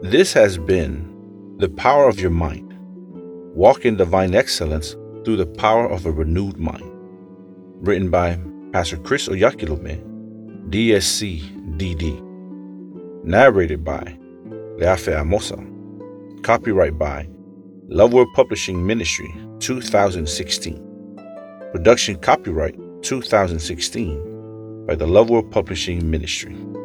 This has been The Power of Your Mind. Walk in Divine Excellence through the Power of a Renewed Mind. Written by Pastor Chris Oyakilome, DSC DD. Narrated by Leafe Amosa. Copyright by Love Word Publishing Ministry 2016. Production copyright 2016 by the Love Word Publishing Ministry.